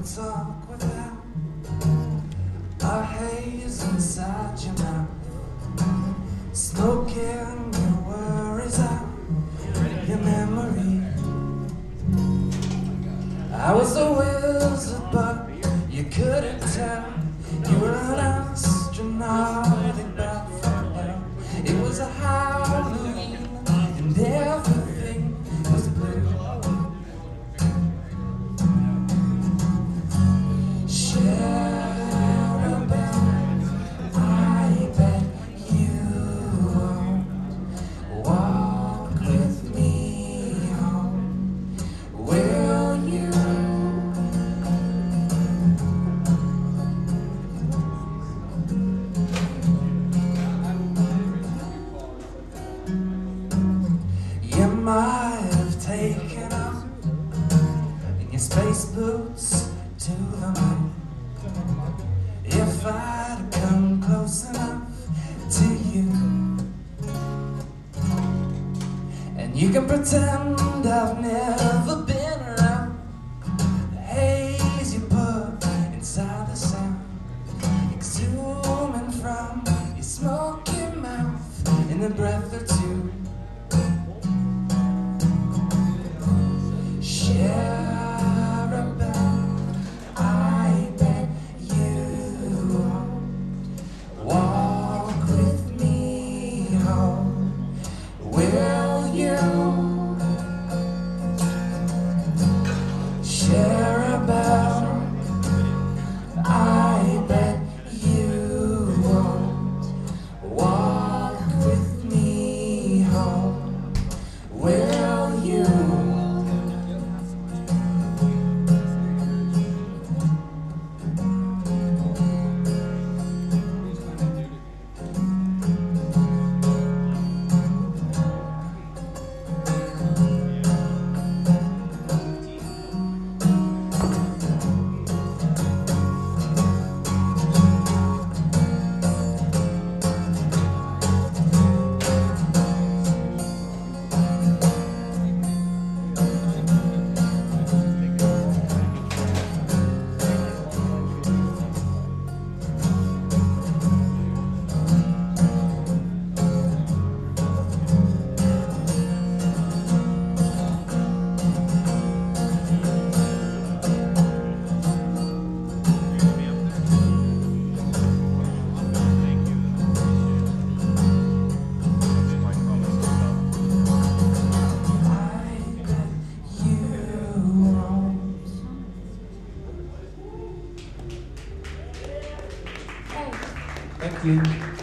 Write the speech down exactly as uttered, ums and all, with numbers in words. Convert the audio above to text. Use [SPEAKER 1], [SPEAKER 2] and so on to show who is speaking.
[SPEAKER 1] talk without a haze inside your mouth, smoking your worries out, your memory. I was a wizard, but you couldn't tell. You were an astronaut about from hell. It was a Halloween, and everything was blue. You might have taken off in your space boots to the moon. If I'd come close enough to you, and you can pretend I've never been around the haze you put inside the sound, exhuming from your smoky mouth in a breath or two. I bet you won't walk with me home, will you?
[SPEAKER 2] Thank you.